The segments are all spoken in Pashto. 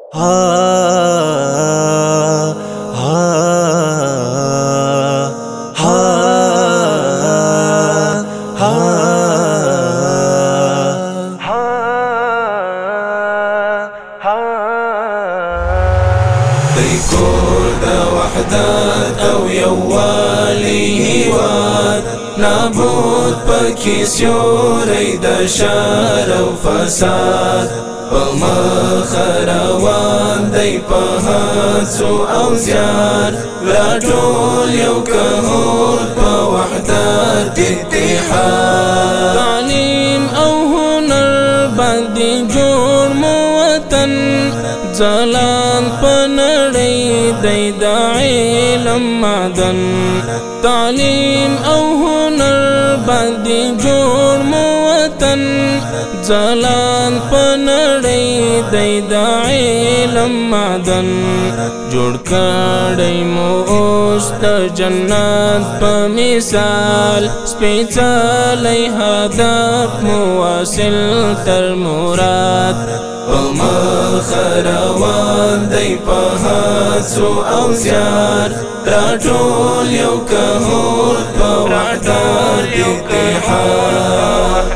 کور د وحدت او یووالي هیواد نابود پکې سیوری د شر او فساد په مخ روان دی په هڅو او زیار راټول یو کهول په وحدت اتحاد تعلیم او هنر باندې جوړ مو وطن ځلان په نړۍ دی د علم معدن تعلیم او هنر باندې جوړ مو وطن ځلان په نړۍ دی د علم معدن جوړ کړی مو اوس د جنت په مثال سپېڅلی هدف مو واصل تر مراد په مخ روان دی په هڅو او زیار راټول یو کهول په وحدت اتحاد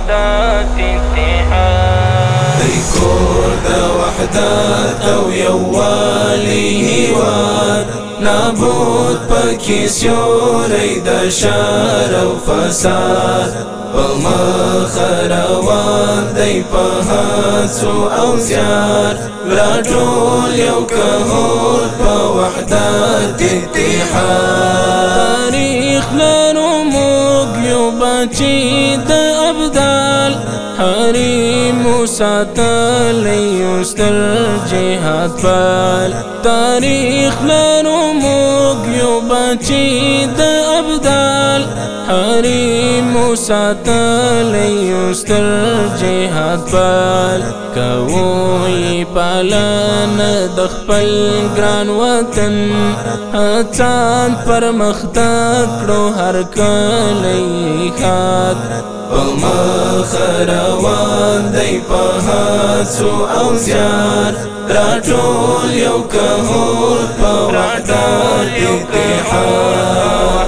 دی کور د وحدت او یووالي هیواد نابود پکې سیوری د شر او فساد په مخ روان دی په هڅو او زیار راټول یو کهول په وحدت اتحاد تاریخ لرو موږ یو بچی د ابدال حریمو ساتلی یو ستر جهاد پال تاریخ لرو موږ یو بچی د ابدال حریمو ساتلی یو ستر جهاد پال کوی پالن د خپل ګران وطن هڅان پرمختګ کړو هر کلی ښاد په مخ روان دی په هڅو او زیار راټول یو کهول په وحدت اتحاد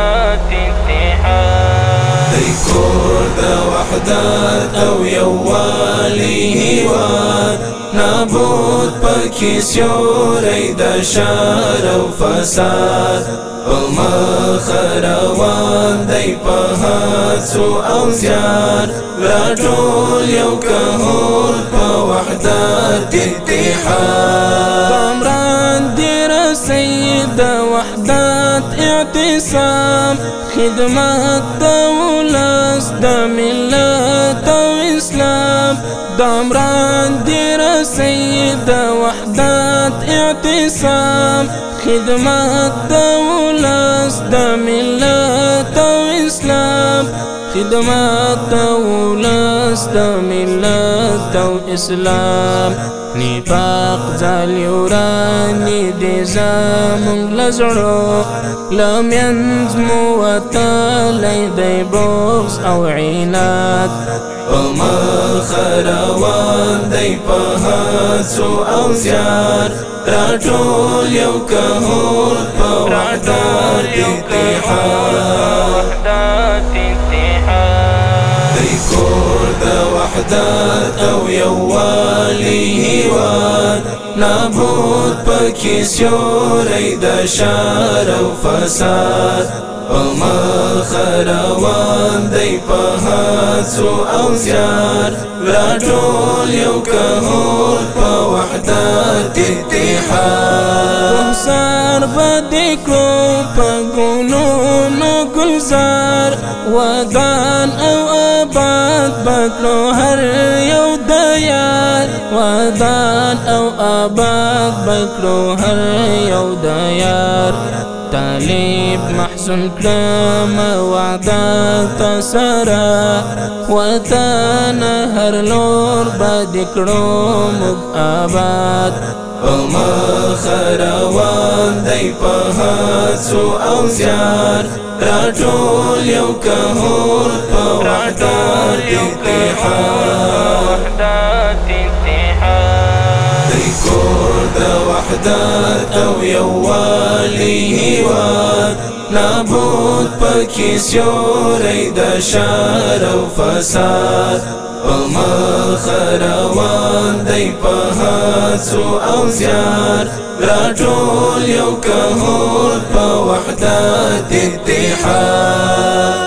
دی کور د وحدت او یووالي هیواد نابود پکې سیوری د شر او فساد په مخ روان دی په هڅو او زیار راټول یو کهول په وحدت اتحاد کامران دی رسی د وحدت اعتصام خدمت د ولس د ملت او اسلام کامران دی رسی د وحدت اعتصام خدمت د ولس د ملت او اسلام خدمت د ولس د ملت او اسلام نفاق ځالی ورانی دی زمونږ له زړو له منځ مو وتلی دی بغض او عناد په مخ روان دی په هڅو او زیار راټول یو کهول په وحدت اتحاد دی کور د وحدت او یووالي هیواد نابود پکې سیوری د شر او فساد په مخ روان دی په هڅو او زیار راټول یو کهول په وحدت اتحاد سار بدې کړو په ګلونو گلزار ودان او آباد بکړو هر یو د یار ودان او آباد بکړو هر یو د یار طالب محسن کړم وعده تسرا وطن هر لور بد کړو موږ آباد په مخ روان دی په هڅو او زیار راټول یو کهول په وحدت اتحاد دی کور د وحدت او یووالي هیواد نابود پکې سیوری د شر او فساد په مخ روان دی په هڅو او زیار راټول یو کهول په وحدت اتحاد